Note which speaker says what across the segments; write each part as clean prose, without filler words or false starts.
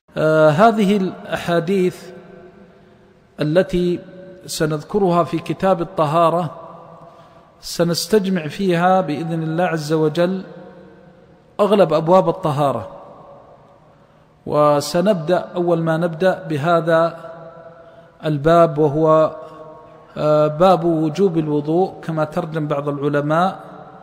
Speaker 1: هذه الأحاديث التي سنذكرها في كتاب الطهارة سنستجمع فيها بإذن الله عز وجل أغلب أبواب الطهارة، وسنبدأ أول ما نبدأ بهذا الباب وهو باب وجوب الوضوء كما ترجم بعض العلماء،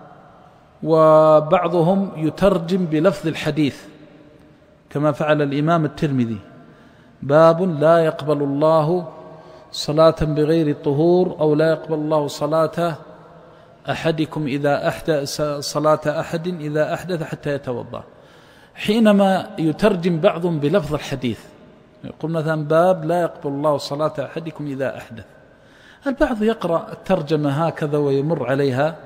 Speaker 1: وبعضهم يترجم بلفظ الحديث كما فعل الإمام الترمذي: باب لا يقبل الله صلاة بغير طهور، أو لا يقبل الله صلاة أحدكم إذا أحدث إذا أحدث حتى يتوضأ. حينما يترجم بعضهم بلفظ الحديث يقول مثلا: باب لا يقبل الله صلاة أحدكم إذا أحدث. البعض يقرأ الترجمة هكذا ويمر عليها،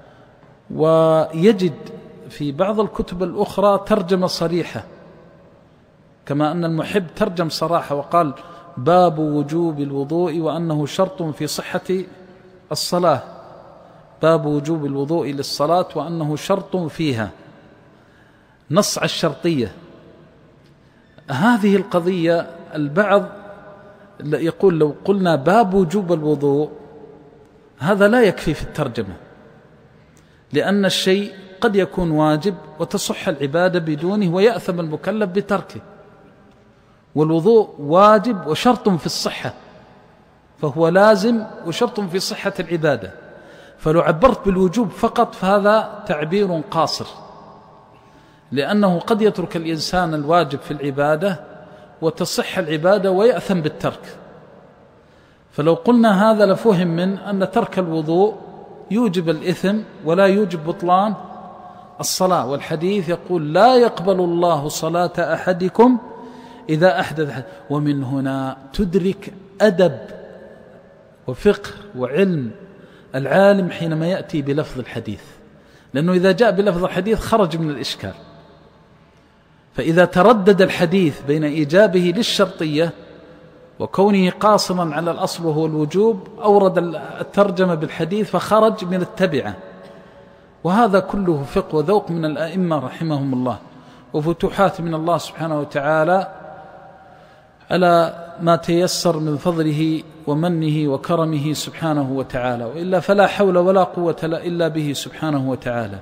Speaker 1: ويجد في بعض الكتب الأخرى ترجمة صريحة، كما أن المحب ترجم صراحة وقال: باب وجوب الوضوء وأنه شرط في صحة الصلاة، باب وجوب الوضوء للصلاة وأنه شرط فيها، نص على الشرطية. هذه القضية البعض يقول: لو قلنا باب وجوب الوضوء هذا لا يكفي في الترجمة، لأن الشيء قد يكون واجب وتصح العبادة بدونه ويأثم المكلف بتركه، والوضوء واجب وشرط في الصحة، فهو لازم وشرط في صحة العبادة. فلو عبرت بالوجوب فقط فهذا تعبير قاصر، لأنه قد يترك الإنسان الواجب في العبادة وتصح العبادة ويأثم بالترك. فلو قلنا هذا لفهم من أن ترك الوضوء يوجب الإثم ولا يوجب بطلان الصلاة، والحديث يقول: لا يقبل الله صلاة أحدكم إذا أحدث. ومن هنا تدرك أدب وفقه وعلم العالم حينما يأتي بلفظ الحديث، لأنه إذا جاء بلفظ الحديث خرج من الإشكال. فإذا تردد الحديث بين إيجابه للشرطية وكونه قاصرا على الأصل وهو الوجوب، أورد الترجمة بالحديث فخرج من التبعة. وهذا كله فقه وذوق من الأئمة رحمهم الله، وفتوحات من الله سبحانه وتعالى على ما تيسر من فضله ومنه وكرمه سبحانه وتعالى، وإلا فلا حول ولا قوة إلا به سبحانه وتعالى.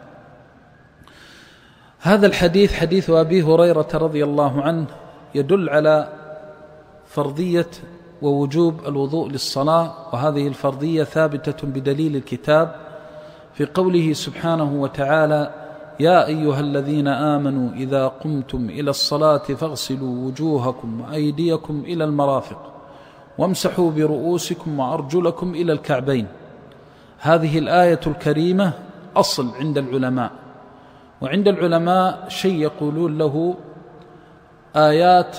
Speaker 1: هذا الحديث حديث أبي هريرة رضي الله عنه يدل على فرضية ووجوب الوضوء للصلاة، وهذه الفرضية ثابتة بدليل الكتاب في قوله سبحانه وتعالى: يا أيها الذين آمنوا إذا قمتم إلى الصلاة فاغسلوا وجوهكم وأيديكم إلى المرافق وامسحوا برؤوسكم وأرجلكم إلى الكعبين. هذه الآية الكريمة أصل عند العلماء، وعند العلماء شيء يقولون له آيات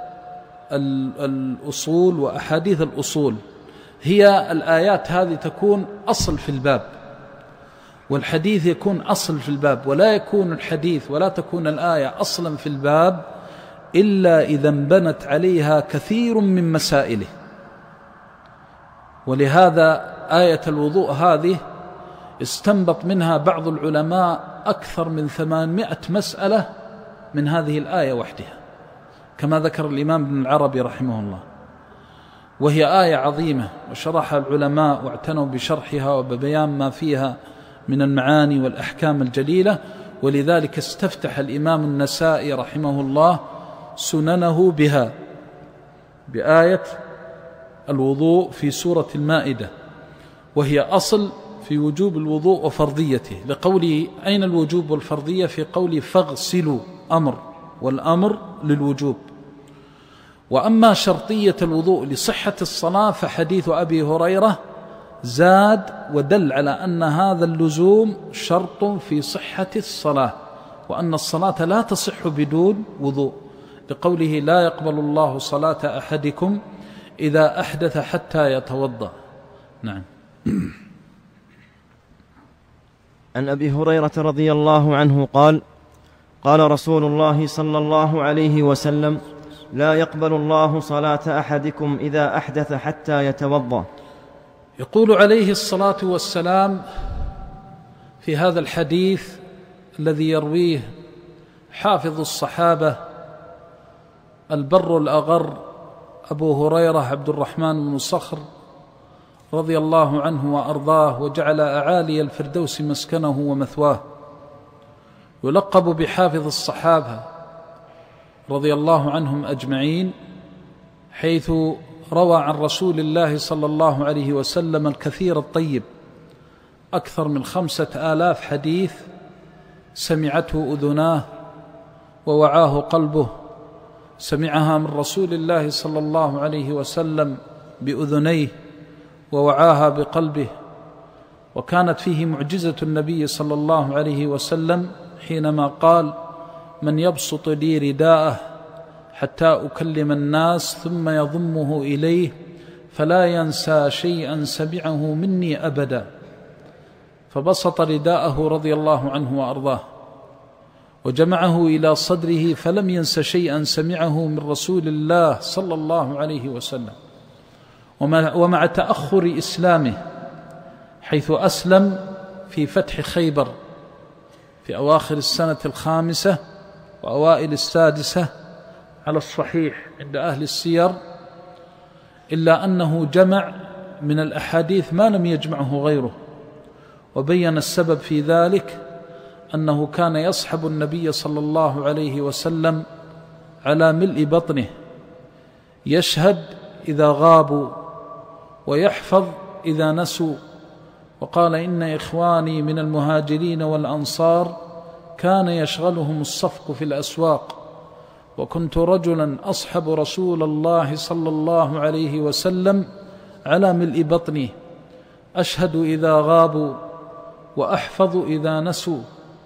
Speaker 1: الأصول وأحاديث الأصول. هي الآيات هذه تكون أصل في الباب، والحديث يكون أصل في الباب، ولا يكون الحديث ولا تكون الآية أصلا في الباب إلا إذا انبنت عليها كثير من مسائله. ولهذا آية الوضوء هذه استنبط منها بعض العلماء أكثر من 800 مسألة من هذه الآية وحدها، كما ذكر الإمام ابن العربي رحمه الله. وهي آية عظيمة وشرحها العلماء واعتنوا بشرحها وببيان ما فيها من المعاني والأحكام الجليلة. ولذلك استفتح الإمام النسائي رحمه الله سننه بها، بآية الوضوء في سورة المائدة، وهي أصل في وجوب الوضوء وفرضيته، لقوله أين الوجوب والفرضية في قوله فاغسلوا، أمر، والأمر للوجوب. وأما شرطية الوضوء لصحة الصلاة فحديث أبي هريرة زاد ودل على أن هذا اللزوم شرط في صحة الصلاة، وأن الصلاة لا تصح بدون وضوء، لقوله: لا يقبل الله صلاة أحدكم إذا أحدث حتى يتوضأ. نعم.
Speaker 2: عن أبي هريرة رضي الله عنه قال: قال رسول الله صلى الله عليه وسلم: لا يقبل الله صلاة أحدكم إذا أحدث حتى يتوضأ.
Speaker 1: يقول عليه الصلاة والسلام في هذا الحديث الذي يرويه حافظ الصحابة البر الأغر أبو هريرة عبد الرحمن بن صخر رضي الله عنه وأرضاه، وجعل أعالي الفردوس مسكنه ومثواه، يلقب بحافظ الصحابة رضي الله عنهم أجمعين، حيث روى عن رسول الله صلى الله عليه وسلم الكثير الطيب، أكثر من 5000 حديث سمعته أذناه ووعاه قلبه، سمعها من رسول الله صلى الله عليه وسلم بأذنيه ووعاها بقلبه. وكانت فيه معجزة النبي صلى الله عليه وسلم حينما قال: من يبسط لي رداءه حتى أكلم الناس ثم يضمه إليه فلا ينسى شيئا سمعه مني أبدا. فبسط رداءه رضي الله عنه وأرضاه وجمعه إلى صدره، فلم ينس شيئا سمعه من رسول الله صلى الله عليه وسلم. ومع تأخر إسلامه، حيث أسلم في فتح خيبر في أواخر السنة 5 وأوائل 6 على الصحيح عند أهل السير، إلا أنه جمع من الأحاديث ما لم يجمعه غيره. وبين السبب في ذلك أنه كان يصحب النبي صلى الله عليه وسلم على ملء بطنه، يشهد إذا غابوا ويحفظ إذا نسوا. وقال: إن إخواني من المهاجرين والأنصار كان يشغلهم الصفق في الأسواق، وكنت رجلا أصحب رسول الله صلى الله عليه وسلم على ملء بطني، أشهد إذا غابوا وأحفظ إذا نسوا.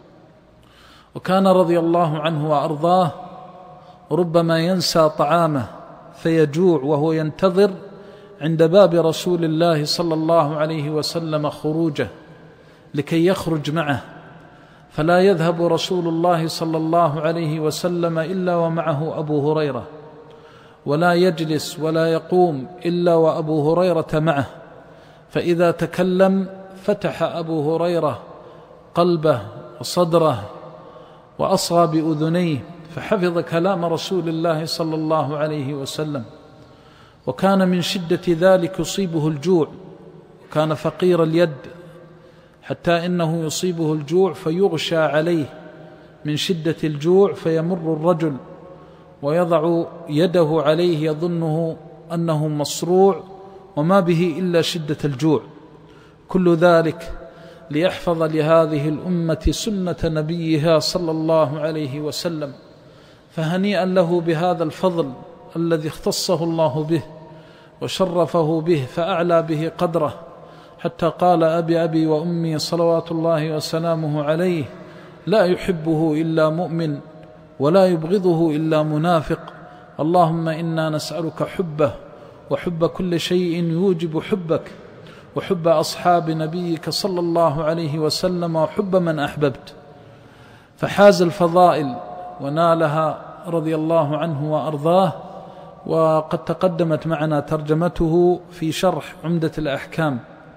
Speaker 1: وكان رضي الله عنه وأرضاه ربما ينسى طعامه فيجوع وهو ينتظر عند باب رسول الله صلى الله عليه وسلم خروجه لكي يخرج معه، فلا يذهب رسول الله صلى الله عليه وسلم إلا ومعه أبو هريرة، ولا يجلس ولا يقوم إلا وأبو هريرة معه. فإذا تكلم فتح أبو هريرة قلبه وصدره وأصغى بأذنيه، فحفظ كلام رسول الله صلى الله عليه وسلم. وكان من شدة ذلك يصيبه الجوع، كان فقير اليد، حتى إنه يصيبه الجوع فيغشى عليه من شدة الجوع، فيمر الرجل ويضع يده عليه يظنه أنه مصروع وما به إلا شدة الجوع. كل ذلك ليحفظ لهذه الأمة سنة نبيها صلى الله عليه وسلم. فهنيئا له بهذا الفضل الذي اختصه الله به وشرفه به فأعلى به قدره، حتى قال: أبي وأمي صلوات الله وسلامه عليه لا يحبه إلا مؤمن ولا يبغضه إلا منافق. اللهم إنا نسألك حبه وحب كل شيء يوجب حبك، وحب أصحاب نبيك صلى الله عليه وسلم، وحب من أحببت. فحاز الفضائل ونالها رضي الله عنه وأرضاه. وقد تقدمت معنا ترجمته في شرح عمدة الأحكام.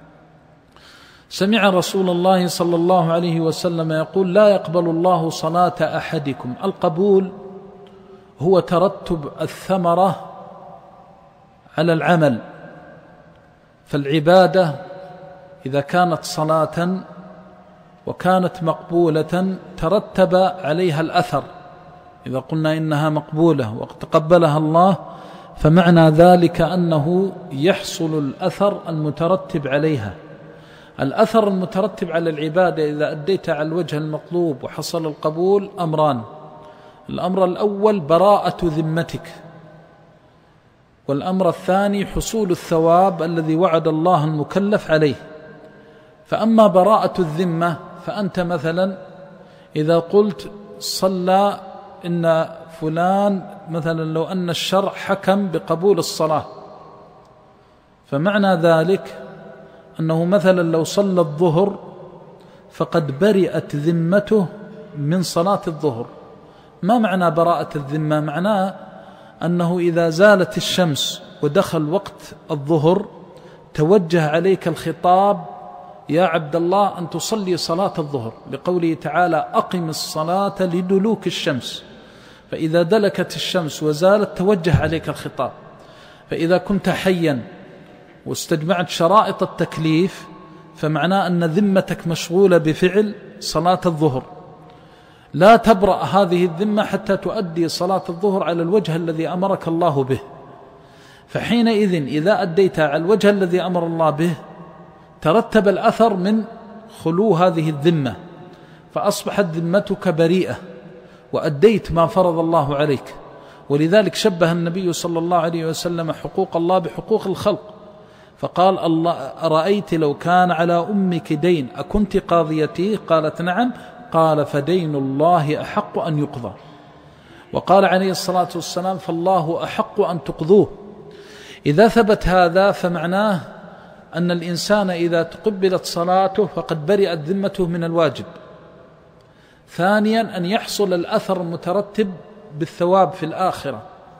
Speaker 1: سمع رسول الله صلى الله عليه وسلم يقول: لا يقبل الله صلاة أحدكم. القبول هو ترتب الثمرة على العمل، فالعبادة إذا كانت صلاة وكانت مقبولة ترتب عليها الأثر. إذا قلنا إنها مقبولة وتقبلها الله، فمعنى ذلك أنه يحصل الأثر المترتب عليها. الأثر المترتب على العبادة إذا أديت على الوجه المطلوب وحصل القبول أمران: الأمر الأول براءة ذمتك، والأمر الثاني حصول الثواب الذي وعد الله المكلف عليه. فأما براءة الذمة فأنت مثلا إذا قلت صلى إن فلان، مثلا لو أن الشرع حكم بقبول الصلاة، فمعنى ذلك أنه مثلا لو صلى الظهر فقد برئت ذمته من صلاة الظهر. ما معنى براءة الذمة؟ معناه أنه إذا زالت الشمس ودخل وقت الظهر توجه عليك الخطاب: يا عبد الله أن تصلي صلاة الظهر، لقوله تعالى: أقم الصلاة لدلوك الشمس. فإذا دلكت الشمس وزالت توجه عليك الخطاب. فإذا كنت حيا واستجمعت شرائط التكليف فمعناه أن ذمتك مشغولة بفعل صلاة الظهر، لا تبرأ هذه الذمة حتى تؤدي صلاة الظهر على الوجه الذي أمرك الله به. فحينئذ إذا أديتها على الوجه الذي أمر الله به ترتب الأثر من خلو هذه الذمة، فأصبحت ذمتك بريئة وأديت ما فرض الله عليك. ولذلك شبه النبي صلى الله عليه وسلم حقوق الله بحقوق الخلق، فقال: الله أرأيت لو كان على أمك دين أكنت قاضيتي؟ قالت: نعم. قال: فدين الله أحق أن يقضى. وقال عليه الصلاة والسلام: فالله أحق أن تقضوه. إذا ثبت هذا فمعناه أن الإنسان إذا تقبلت صلاته فقد برئت ذمته من الواجب. ثانيا أن يحصل الأثر المترتب بالثواب في الآخرة،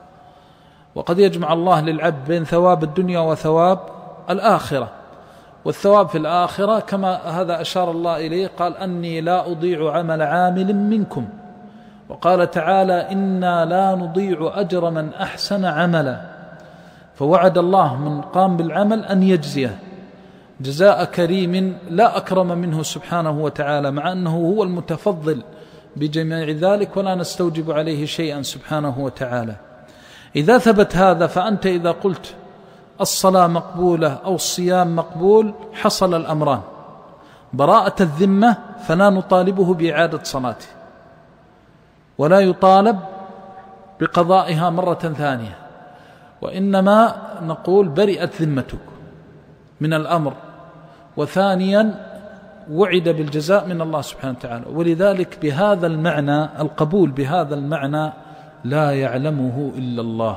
Speaker 1: وقد يجمع الله للعبد بين ثواب الدنيا وثواب الآخرة. والثواب في الآخرة كما هذا أشار الله إليه، قال: أني لا أضيع عمل عامل منكم. وقال تعالى: إنا لا نضيع أجر من أحسن عملا. فوعد الله من قام بالعمل أن يجزيه جزاء كريم لا أكرم منه سبحانه وتعالى، مع أنه هو المتفضل بجميع ذلك ولا نستوجب عليه شيئا سبحانه وتعالى. إذا ثبت هذا فأنت إذا قلت الصلاة مقبولة أو الصيام مقبول حصل الأمران: براءة الذمة فلا نطالبه بإعادة صلاته، ولا يطالب بقضائها مرة ثانية، وإنما نقول برئت ذمتك من الأمر. وثانيا وعد بالجزاء من الله سبحانه وتعالى. ولذلك بهذا المعنى القبول بهذا المعنى لا يعلمه إلا الله،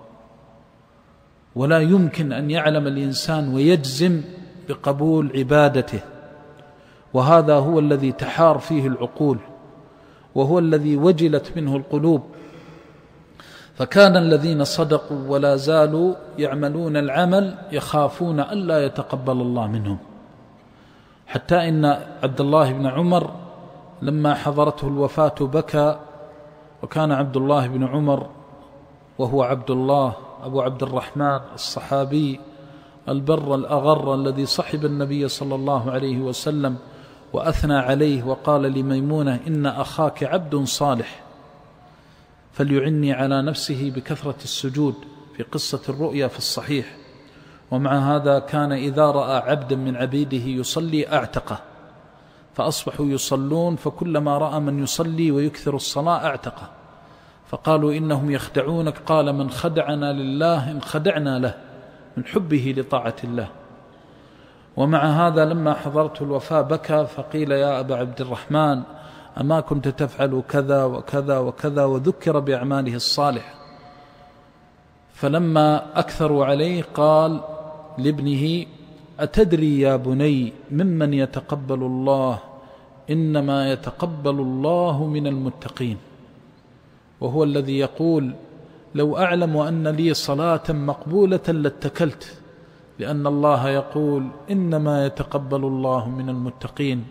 Speaker 1: ولا يمكن أن يعلم الإنسان ويجزم بقبول عبادته، وهذا هو الذي تحار فيه العقول، وهو الذي وجلت منه القلوب. فكان الذين صدقوا ولا زالوا يعملون العمل يخافون ألا يتقبل الله منهم، حتى إن عبد الله بن عمر لما حضرته الوفاة بكى. وكان عبد الله بن عمر وهو عبد الله أبو عبد الرحمن الصحابي البر الأغر الذي صحب النبي صلى الله عليه وسلم وأثنى عليه، وقال لميمونة: إن أخاك عبد صالح فليعني على نفسه بكثرة السجود، في قصة الرؤيا في الصحيح. ومع هذا كان إذا رأى عبدا من عبيده يصلي أعتقه، فأصبحوا يصلون، فكلما رأى من يصلي ويكثر الصلاة أعتقه، فقالوا: إنهم يخدعونك. قال: من خدعنا لله إن خدعنا له، من حبه لطاعة الله. ومع هذا لما حضرت الوفاة بكى، فقيل: يا أبا عبد الرحمن، أما كنت تفعل كذا وكذا وكذا، وذكر بأعماله الصالحة. فلما أكثروا عليه قال لابنه: أتدري يا بني ممن يتقبل الله؟ إنما يتقبل الله من المتقين. وهو الذي يقول: لو أعلم أن لي صلاة مقبولة لاتكلت، لأن الله يقول: إنما يتقبل الله من المتقين.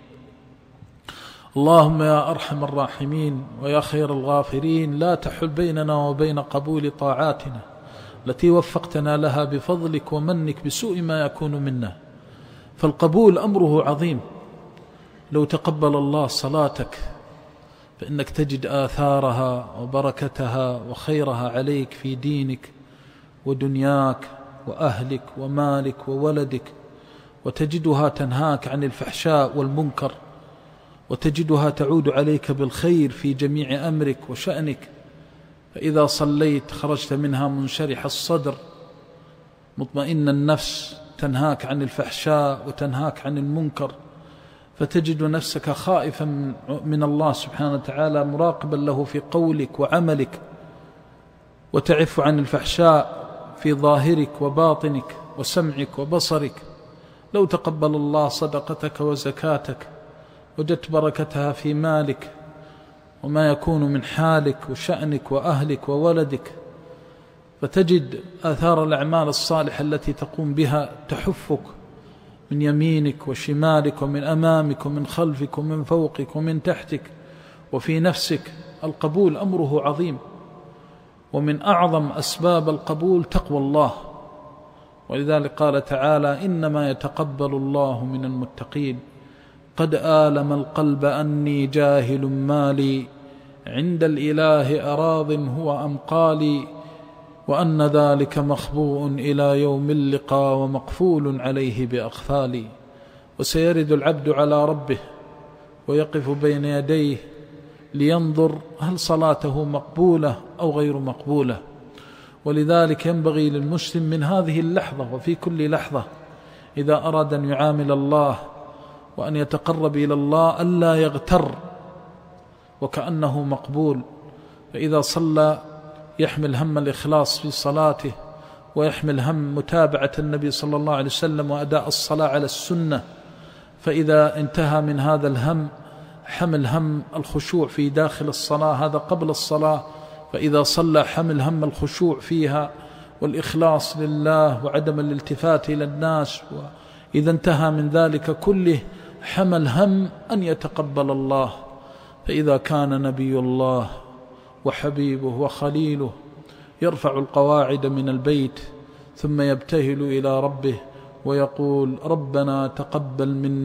Speaker 1: اللهم يا أرحم الراحمين ويا خير الغافرين، لا تحل بيننا وبين قبول طاعاتنا التي وفقتنا لها بفضلك ومنك بسوء ما يكون منا. فالقبول أمره عظيم. لو تقبل الله صلاتك فإنك تجد آثارها وبركتها وخيرها عليك في دينك ودنياك وأهلك ومالك وولدك، وتجدها تنهاك عن الفحشاء والمنكر، وتجدها تعود عليك بالخير في جميع أمرك وشأنك. فإذا صليت خرجت منها منشرح الصدر مطمئن النفس، تنهاك عن الفحشاء وتنهاك عن المنكر، فتجد نفسك خائفا من الله سبحانه وتعالى، مراقبا له في قولك وعملك، وتعف عن الفحشاء في ظاهرك وباطنك وسمعك وبصرك. لو تقبل الله صدقتك وزكاتك وجدت بركتها في مالك وما يكون من حالك وشأنك وأهلك وولدك، فتجد آثار الأعمال الصالحة التي تقوم بها تحفك من يمينك وشمالك ومن أمامك ومن خلفك ومن فوقك ومن تحتك وفي نفسك. القبول أمره عظيم. ومن أعظم أسباب القبول تقوى الله، ولذلك قال تعالى: إنما يتقبل الله من المتقين. قد آلم القلب أني جاهل مالي، عند الإله أراض هو أم قالي، وأن ذلك مخبوء إلى يوم اللقاء ومقفول عليه بأقفالي. وسيرد العبد على ربه ويقف بين يديه لينظر هل صلاته مقبولة أو غير مقبولة. ولذلك ينبغي للمسلم من هذه اللحظة وفي كل لحظة إذا أراد أن يعامل الله وأن يتقرب إلى الله ألا يغتر وكأنه مقبول. فإذا صلى يحمل هم الإخلاص في صلاته، ويحمل هم متابعة النبي صلى الله عليه وسلم وأداء الصلاة على السنة. فإذا انتهى من هذا الهم حمل هم الخشوع في داخل الصلاة، هذا قبل الصلاة. فإذا صلى حمل هم الخشوع فيها والإخلاص لله وعدم الالتفات إلى الناس. وإذا انتهى من ذلك كله حمل هم أن يتقبل الله. فإذا كان نبي الله وحبيبه وخليله يرفع القواعد من البيت ثم يبتهل إلى ربه ويقول: ربنا تقبل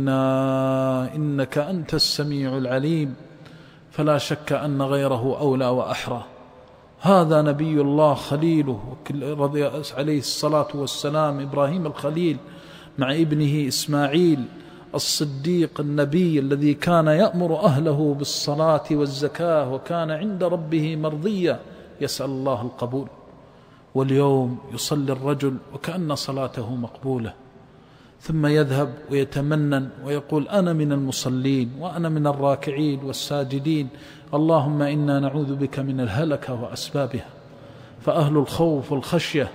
Speaker 1: منا إنك أنت السميع العليم، فلا شك أن غيره أولى وأحرى. هذا نبي الله خليله رضي عليه الصلاة والسلام، إبراهيم الخليل مع ابنه إسماعيل الصديق النبي الذي كان يأمر أهله بالصلاة والزكاة وكان عند ربه مرضيا يسأل الله القبول. واليوم يصلي الرجل وكأن صلاته مقبولة، ثم يذهب ويتمنن ويقول: أنا من المصلين وأنا من الراكعين والساجدين، اللهم إنا نعوذ بك من الهلكة وأسبابها. فأهل الخوف والخشية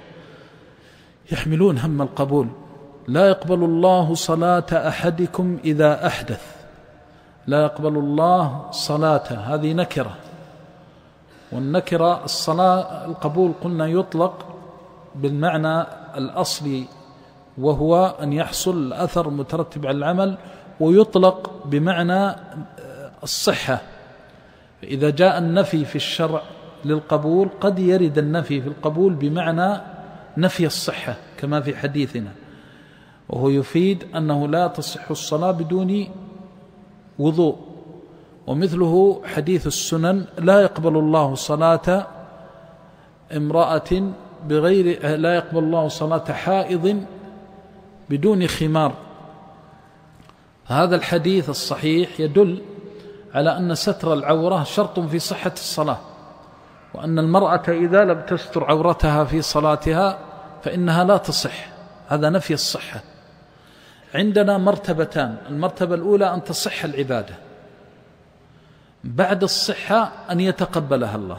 Speaker 1: يحملون هم القبول. لا يقبل الله صلاة أحدكم إذا أحدث. لا يقبل الله صلاة، هذه نكرة، والنكرة الصلاة القبول قلنا يطلق بالمعنى الأصلي وهو أن يحصل الأثر المترتب على العمل، ويطلق بمعنى الصحة. إذا جاء النفي في الشرع للقبول قد يرد النفي في القبول بمعنى نفي الصحة كما في حديثنا، وهو يفيد أنه لا تصح الصلاة بدون وضوء. ومثله حديث السنن: لا يقبل الله صلاة امرأة بغير، لا يقبل الله صلاة حائض بدون خمار. هذا الحديث الصحيح يدل على أن ستر العورة شرط في صحة الصلاة، وأن المرأة إذا لم تستر عورتها في صلاتها فإنها لا تصح. هذا نفي الصحة. عندنا مرتبتان: المرتبة الأولى أن تصح العبادة، بعد الصحة أن يتقبلها الله.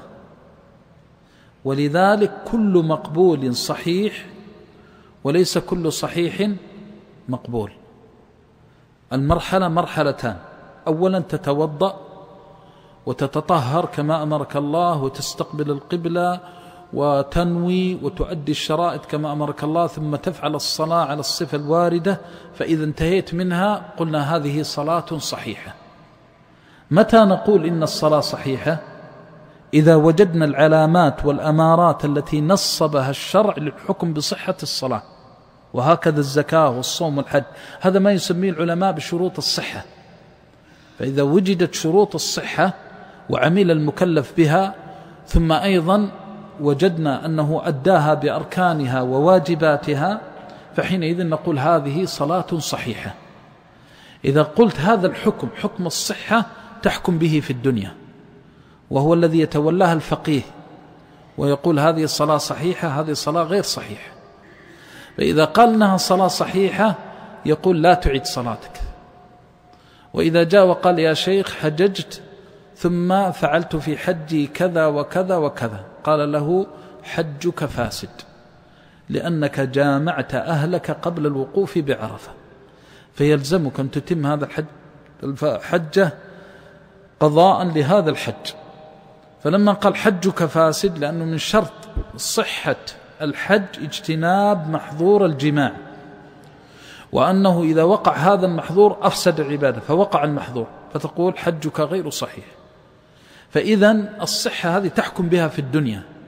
Speaker 1: ولذلك كل مقبول صحيح وليس كل صحيح مقبول. المرحلة مرحلتان: أولا تتوضأ وتتطهر كما أمرك الله وتستقبل القبلة وتنوي وتؤدي الشرائط كما أمرك الله، ثم تفعل الصلاة على الصفة الواردة. فإذا انتهيت منها قلنا هذه صلاة صحيحة. متى نقول إن الصلاة صحيحة؟ إذا وجدنا العلامات والأمارات التي نصبها الشرع للحكم بصحة الصلاة، وهكذا الزكاة والصوم والحج. هذا ما يسميه العلماء بشروط الصحة. فإذا وجدت شروط الصحة وعمل المكلف بها، ثم أيضا وجدنا أنه أداها بأركانها وواجباتها، فحينئذ نقول هذه صلاة صحيحة. إذا قلت هذا الحكم حكم الصحة تحكم به في الدنيا، وهو الذي يتولاها الفقيه ويقول هذه الصلاة صحيحة، هذه الصلاة غير صحيحة. فإذا قال إنها صلاة صحيحة يقول لا تعيد صلاتك. وإذا جاء وقال يا شيخ حججت ثم فعلت في حجي كذا وكذا وكذا، قال له حجك فاسد، لأنك جامعت أهلك قبل الوقوف بعرفة، فيلزمك أن تتم هذا الحجة قضاء لهذا الحج. فلما قال حجك فاسد، لأنه من شرط صحة الحج اجتناب محظور الجماع، وأنه إذا وقع هذا المحظور أفسد العبادة، فوقع المحظور، فتقول حجك غير صحيح. فإذن الصحة هذه تحكم بها في الدنيا،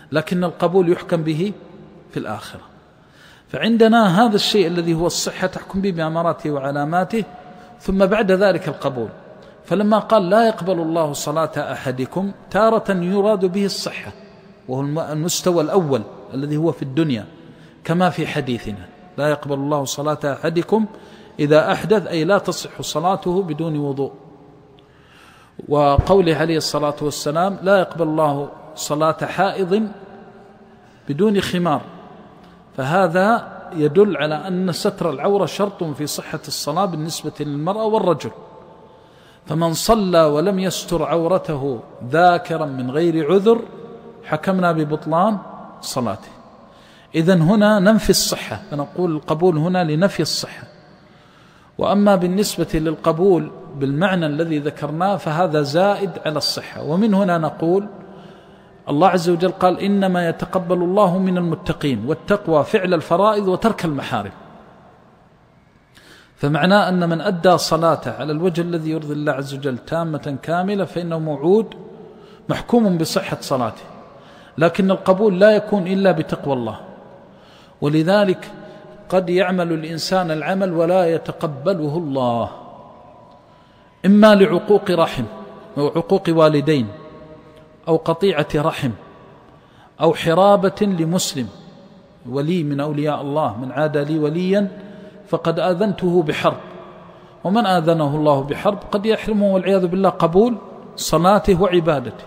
Speaker 1: لكن القبول يحكم به في الآخرة. فعندنا هذا الشيء الذي هو الصحة تحكم به بأماراته وعلاماته، ثم بعد ذلك القبول. فلما قال لا يقبل الله صلاة أحدكم تارة يراد به الصحة، وهو المستوى الأول الذي هو في الدنيا، كما في حديثنا لا يقبل الله صلاة أحدكم إذا أحدث، أي لا تصح صلاته بدون وضوء. وقوله عليه الصلاة والسلام لا يقبل الله صلاة حائض بدون خمار، فهذا يدل على أن ستر العورة شرط في صحة الصلاة بالنسبة للمرأة والرجل. فمن صلى ولم يستر عورته ذاكرا من غير عذر حكمنا ببطلان صلاته. إذن هنا ننفي الصحة، فنقول القبول هنا لنفي الصحة. وأما بالنسبة للقبول بالمعنى الذي ذكرناه فهذا زائد على الصحة. ومن هنا نقول الله عز وجل قال إنما يتقبل الله من المتقين، والتقوى فعل الفرائض وترك المحارم. فمعناه أن من أدى صلاته على الوجه الذي يرضي الله عز وجل تامة كاملة فإنه موعود محكوم بصحة صلاته. لكن القبول لا يكون إلا بتقوى الله، ولذلك قد يعمل الإنسان العمل ولا يتقبله الله، إما لعقوق رحم أو عقوق والدين أو قطيعة رحم أو حرابة لمسلم ولي من أولياء الله، من عاد لي وليا فقد آذنته بحرب، ومن آذنه الله بحرب قد يحرمه والعياذ بالله قبول صلاته وعبادته.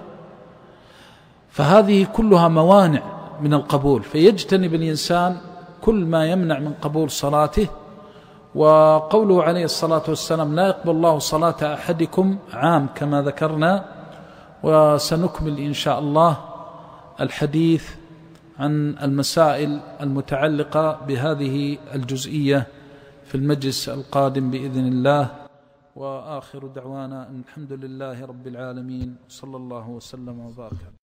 Speaker 1: فهذه كلها موانع من القبول، فيجتنب الإنسان كل ما يمنع من قبول صلاته. وقوله عليه الصلاة والسلام لا يقبل الله صلاة أحدكم عام كما ذكرنا. وسنكمل إن شاء الله الحديث عن المسائل المتعلقة بهذه الجزئية في المجلس القادم بإذن الله. وآخر دعوانا أن الحمد لله رب العالمين، صلى الله وسلم وبارك.